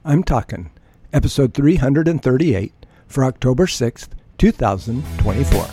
I'm Talking, episode 338 for October 6th, 2024.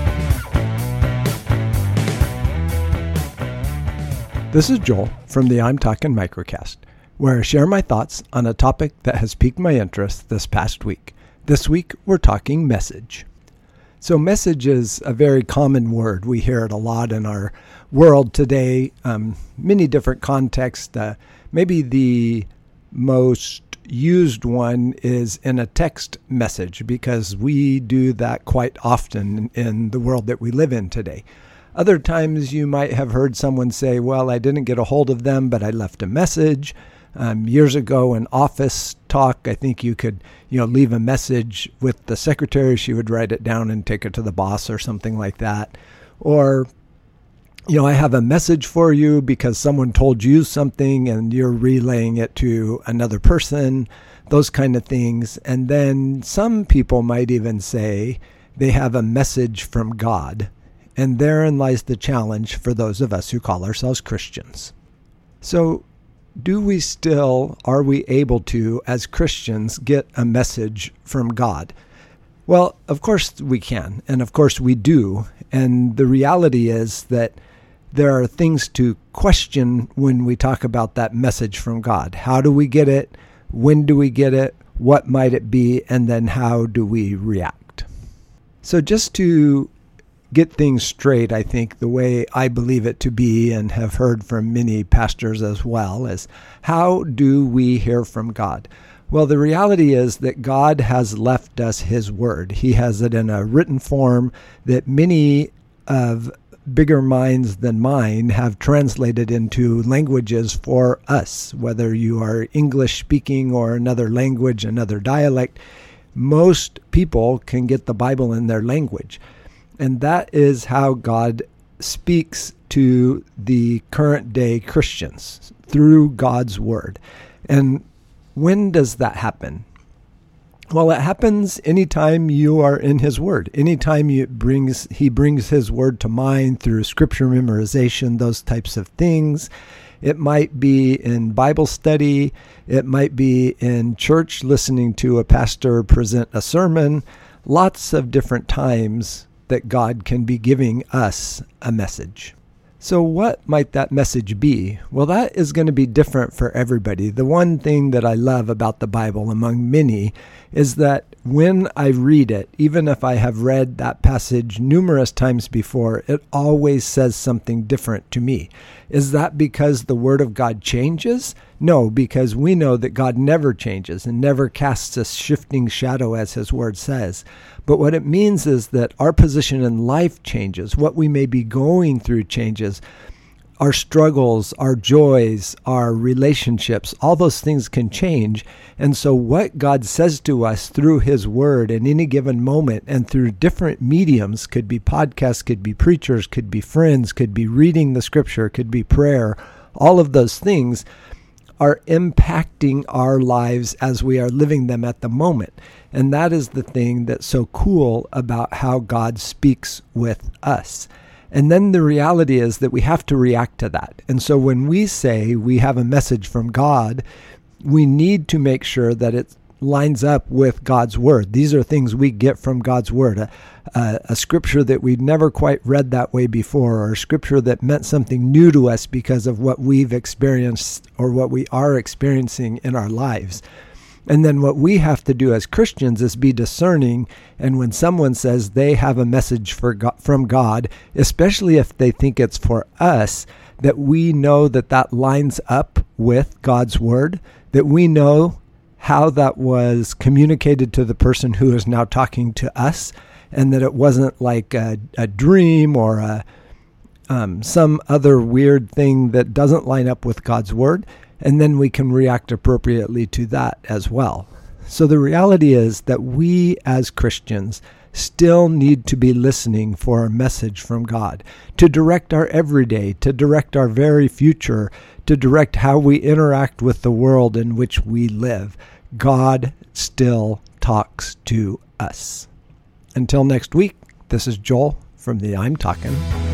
This is Joel from the I'm Talking Microcast, where I share my thoughts on a topic that has piqued my interest this past week. This week, we're talking message. So message is a very common word. We hear it a lot in our world today, many different contexts. Maybe the most used one is in a text message because we do that quite often in the world that we live in today. Other times you might have heard someone say, well, I didn't get a hold of them, but I left a message. Years ago in office talk, I think you could, leave a message with the secretary. She would write it down and take it to the boss or something like that. Or, I have a message for you because someone told you something and you're relaying it to another person, those kind of things. And then some people might even say they have a message from God. And therein lies the challenge for those of us who call ourselves Christians. So, are we able to, as Christians, get a message from God? Well, of course we can, and of course we do. And the reality is that there are things to question when we talk about that message from God. How do we get it? When do we get it? What might it be? And then how do we react? So just to get things straight, I think the way I believe it to be and have heard from many pastors as well is, how do we hear from God? Well, the reality is that God has left us His Word. He has it in a written form that many of bigger minds than mine have translated into languages for us. Whether you are English speaking or another language, another dialect, most people can get the Bible in their language. And that is how God speaks to the current day Christians, through God's Word. And when does that happen? Well, it happens anytime you are in His Word. Anytime He brings His Word to mind through Scripture memorization, those types of things. It might be in Bible study. It might be in church listening to a pastor present a sermon. Lots of different times that God can be giving us a message. So what might that message be? Well, that is going to be different for everybody. The one thing that I love about the Bible, among many, is that when I read it, even if I have read that passage numerous times before, it always says something different to me. Is that because the Word of God changes? No, because we know that God never changes and never casts a shifting shadow, as His Word says. But what it means is that our position in life changes. What we may be going through changes. Our struggles, our joys, our relationships, all those things can change. And so what God says to us through His Word in any given moment and through different mediums, could be podcasts, could be preachers, could be friends, could be reading the Scripture, could be prayer, all of those things are impacting our lives as we are living them at the moment. And that is the thing that's so cool about how God speaks with us. And then the reality is that we have to react to that. And so when we say we have a message from God, we need to make sure that it lines up with God's Word. These are things we get from God's Word. A scripture that we've never quite read that way before, or a scripture that meant something new to us because of what we've experienced or what we are experiencing in our lives. And then what we have to do as Christians is be discerning. And when someone says they have a message from God, especially if they think it's for us, that we know that that lines up with God's Word, that we know how that was communicated to the person who is now talking to us, and that it wasn't like a dream or some other weird thing that doesn't line up with God's Word. And then we can react appropriately to that as well. So the reality is that we as Christians still need to be listening for a message from God to direct our everyday, to direct our very future, to direct how we interact with the world in which we live. God still talks to us. Until next week, this is Joel from the I'm Talking